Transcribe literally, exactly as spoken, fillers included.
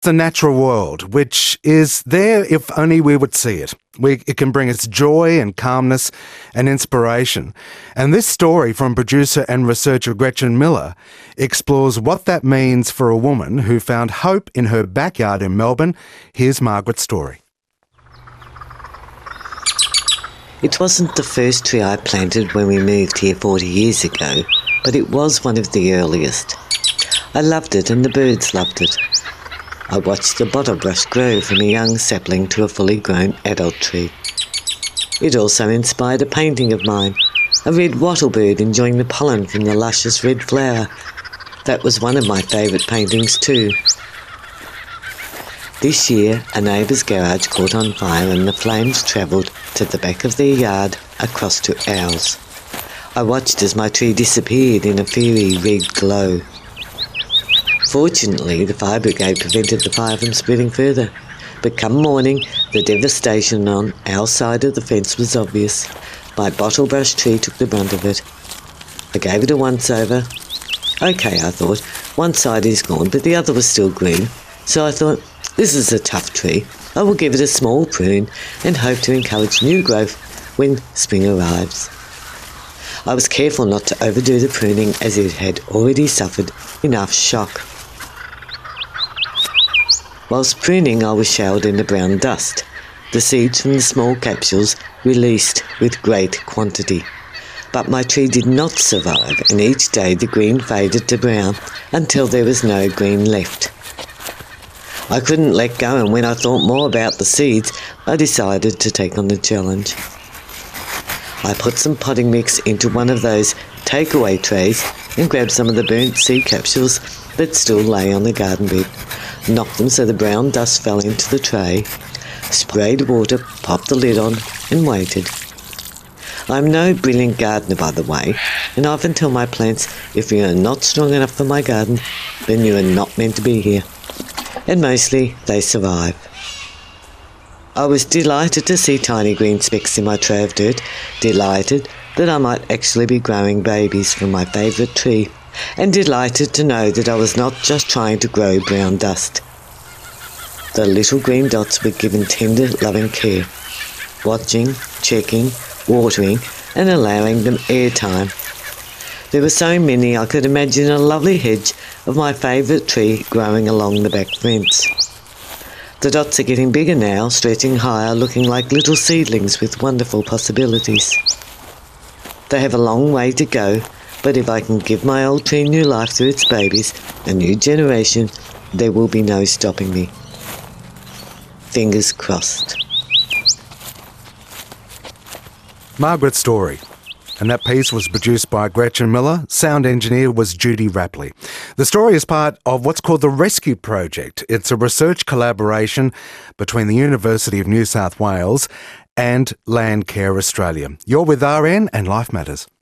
The natural world, which is there if only we would see it. We, it can bring us joy and calmness and inspiration. And this story from producer and researcher Gretchen Miller explores what that means for a woman who found hope in her backyard in Melbourne. Here's Margaret's story. It wasn't the first tree I planted when we moved here forty years ago, but it was one of the earliest. I loved it and the birds loved it. I watched the bottlebrush grow from a young sapling to a fully grown adult tree. It also inspired a painting of mine, a red wattlebird enjoying the pollen from the luscious red flower. That was one of my favourite paintings too. This year, a neighbour's garage caught on fire and the flames travelled to the back of their yard across to ours. I watched as my tree disappeared in a fiery red glow. Fortunately, the fire brigade prevented the fire from spreading further, but come morning, the devastation on our side of the fence was obvious. My bottlebrush tree took the brunt of it. I gave it a once-over. OK, I thought, one side is gone, but the other was still green, so I thought, this is a tough tree. I will give it a small prune and hope to encourage new growth when spring arrives. I was careful not to overdo the pruning as it had already suffered enough shock. Whilst pruning, I was showered in the brown dust. The seeds from the small capsules released with great quantity. But my tree did not survive, and each day the green faded to brown until there was no green left. I couldn't let go, and when I thought more about the seeds, I decided to take on the challenge. I put some potting mix into one of those takeaway trays and grabbed some of the burnt seed capsules that still lay on the garden bed, knocked them so the brown dust fell into the tray, sprayed water, popped the lid on and waited. I'm no brilliant gardener, by the way, and I often tell my plants, if you are not strong enough for my garden, then you are not meant to be here. And mostly they survive. I was delighted to see tiny green specks in my tray of dirt, delighted that I might actually be growing babies from my favourite tree, and delighted to know that I was not just trying to grow brown dust. The little green dots were given tender, loving care, watching, checking, watering, and allowing them airtime. There were so many I could imagine a lovely hedge of my favourite tree growing along the back fence. The dots are getting bigger now, stretching higher, looking like little seedlings with wonderful possibilities. They have a long way to go, but if I can give my old tree new life through its babies, a new generation, there will be no stopping me. Fingers crossed. Margaret's story. And that piece was produced by Gretchen Miller. Sound engineer was Judy Rapley. The story is part of what's called the Rescue Project. It's a research collaboration between the University of New South Wales and Landcare Australia. You're with R N and Life Matters.